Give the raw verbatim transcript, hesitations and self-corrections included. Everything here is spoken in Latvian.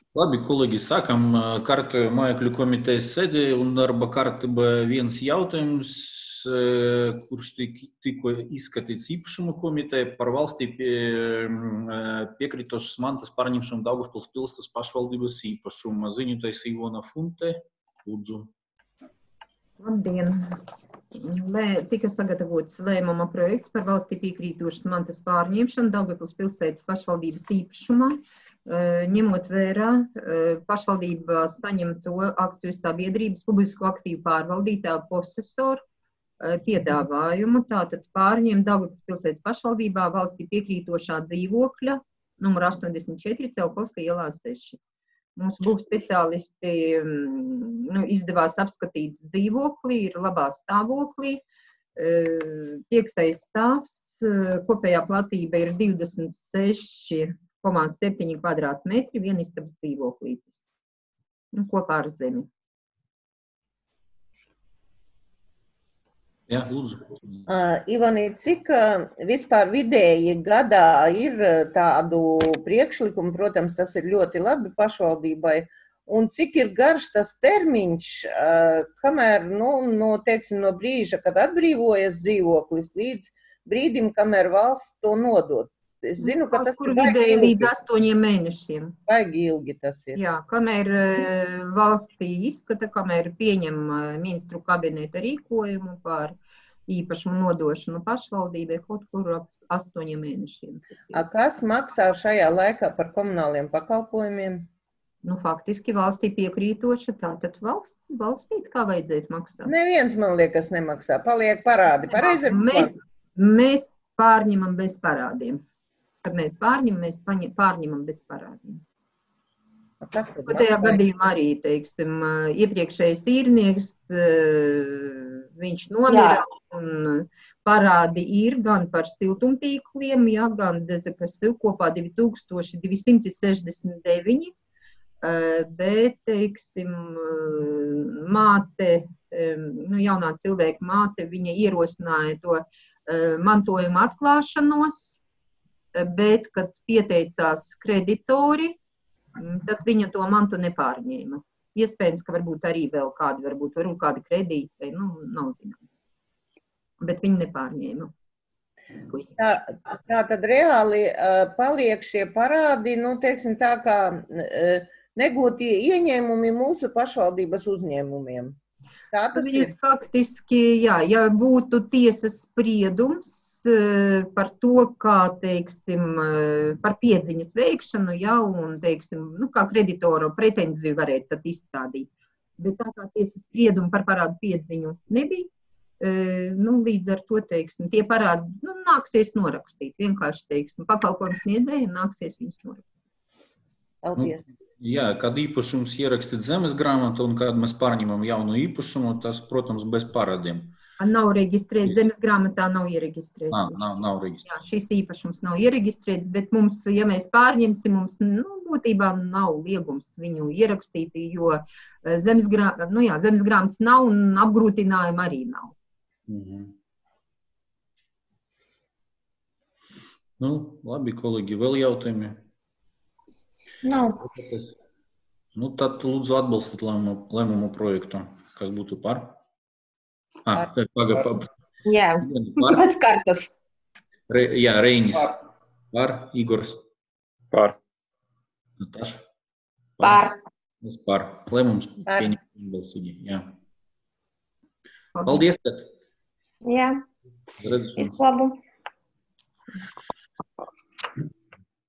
Labi, kolēģi, sākam kārtējo mājokļu komitejas sēdi un darba kārtība viens jautājums, kurš tikko izskatīts īpašuma komiteja par valstī pie, piekritošas mantas pārņemšanu Daugavpils pilsētas pašvaldības īpašuma. Ziņotais Ivona Funte, lūdzu. Labdien! Lē, tika sagatavots lēmuma projekts par valstī piekrītošas mantas pārņemšanu Daugavpils pilsētas pašvaldības īpašumā, ņemot vērā pašvaldībā saņemto akciju sabiedrības publisko aktīvu pārvaldītāju posesoru piedāvājumu, tātad pārņemt Daugavpils pilsētas pašvaldībā valstī piekrītošā dzīvokļa numur astoņdesmit četri Celkovska ielā seši. Mūsu būvniecības speciālisti nu, izdevās apskatīt dzīvokli, ir labā stāvoklī. Piektais stāvs, kopējā platība ir divdesmit seši komā septiņi kvadrātmetri, vienistabas dzīvoklītis, nu, kopā ar zemi. Jā, lūdzu. Uh, Ivani, cik uh, vispār vidēji gadā ir tādu priekšlikumu, protams, tas ir ļoti labi pašvaldībai, un cik ir garš tas termiņš, uh, kamēr, nu, no, teiksim, no brīža, kad atbrīvojas dzīvoklis, līdz brīdim, kamēr valsts to nodod? Es zinu, ka tas ir vidēji līdz astoņiem mēnešiem. Baigi ilgi tas ir. Jā, kamēr valstī izskata, kamēr pieņem ministru kabineta rīkojumu par īpašumu nodošanu pašvaldībai, kaut kur ap astoņiem mēnešiem. A, kas maksā šajā laikā par komunāliem pakalpojumiem? Nu, faktiski valstī piekrītoša, tātad valsts, valstī kā vajadzētu maksāt. Neviens, man liekas, nemaksā. Paliek parādi. Pareizi? Mēs, mēs pārņemam bez parādiem. Kad mēs pārņemam, mēs pārņemam bez parādiem. Tajā gadījumā arī, teiksim, iepriekšējais īrnieks, viņš nomira, un parādi ir gan par siltumtīkliem, jā, gan Dezekasu kopā divi tūkstoši divi simti sešdesmit deviņi, bet, teiksim, māte, nu, jaunā cilvēka māte, viņa ierosināja to mantojuma atklāšanos, bet, kad pieteicās kreditori, tad viņa to mantu nepārņēma. Iespējams, ka varbūt arī vēl kādi, varbūt, varbūt kādi kredīti, vai, nu, nav zināms. Bet viņi nepārņēma. Tā, tā tad reāli uh, paliek šie parādi, nu, teiksim tā kā uh, negūtie ieņēmumi mūsu pašvaldības uzņēmumiem. Tā tas ir. Faktiski, jā, ja būtu tiesas spriedums, par to, kā, teiksim, par piedziņas veikšanu, ja, un, teiksim, nu, kā kreditoru pretenziju varētu tad izstādīt. Bet tā kā tiesas spriedumu par parādu piedziņu nebija, nu, līdz ar to, teiksim, tie parādi, nu, nāksies norakstīt. Vienkārši, teiksim, pakalpojums sniedzējiem nāksies viņus norakstīt. Paldies. Nu, jā, kad īpašums ierakstīt zemes grāmatu un kad mēs pārņemam jaunu īpašumu, tas, protams, bez parādiem. Nav reģistrēts, zemes grāmatā nav iereģistrēts. Nav, nav, nav reģistrēts. Jā, šis īpašums nav iereģistrēts, bet mums, ja mēs pārņemsim, mums, nu, būtībā nav liegums viņu ierakstīt, jo zemes, grā, nu, jā, zemes grāmatas nav un apgrūtinājumi arī nav. Mhm. Nu, labi, kolēģi, vēl jautājumi? Nav. Nu, tad lūdzu atbalstīt lēmumu, lēmumu projektu, kas būtu par. Ah, paga, paga. Jā, pēc kartas. Re, jā, Reinis. Par. Igors. Par. Nataša. Par. Es par. Lēmums pieņem balsīgi, jā. Paldies. Jā. Redzu. Visu labu.